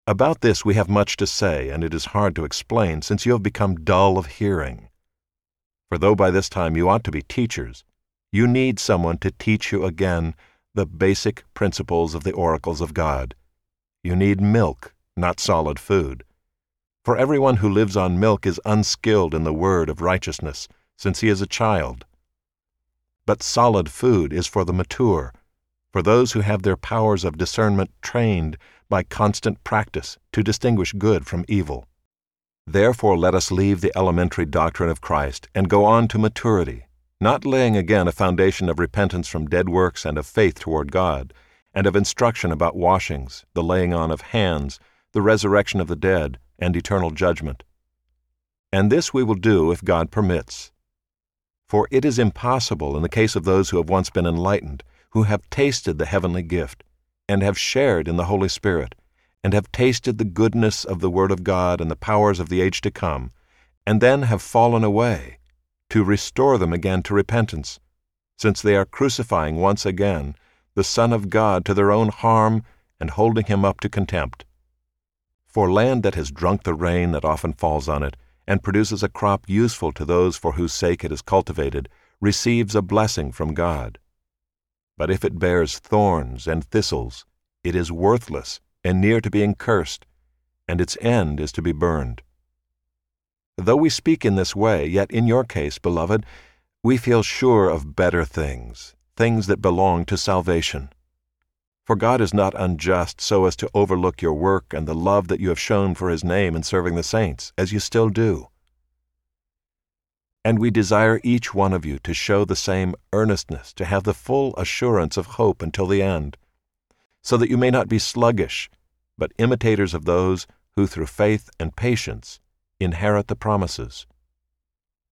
About this we have much to say, and it is hard to explain, since you have become dull of hearing. For though by this time you ought to be teachers, you need someone to teach you again the basic principles of the oracles of God. You need milk, not solid food. For everyone who lives on milk is unskilled in the word of righteousness, since he is a child. But solid food is for the mature, for those who have their powers of discernment trained by constant practice to distinguish good from evil. Therefore let us leave the elementary doctrine of Christ and go on to maturity, not laying again a foundation of repentance from dead works and of faith toward God, and of instruction about washings, the laying on of hands, the resurrection of the dead, and eternal judgment. And this we will do if God permits. For it is impossible in the case of those who have once been enlightened, who have tasted the heavenly gift, and have shared in the Holy Spirit, and have tasted the goodness of the Word of God and the powers of the age to come, and then have fallen away, to restore them again to repentance, since they are crucifying once again the Son of God to their own harm and holding him up to contempt. For land that has drunk the rain that often falls on it, and produces a crop useful to those for whose sake it is cultivated, receives a blessing from God. But if it bears thorns and thistles, it is worthless and near to being cursed, and its end is to be burned. Though we speak in this way, yet in your case, beloved, we feel sure of better things, things that belong to salvation. For God is not unjust so as to overlook your work and the love that you have shown for his name in serving the saints, as you still do. And we desire each one of you to show the same earnestness, to have the full assurance of hope until the end, so that you may not be sluggish, but imitators of those who through faith and patience inherit the promises.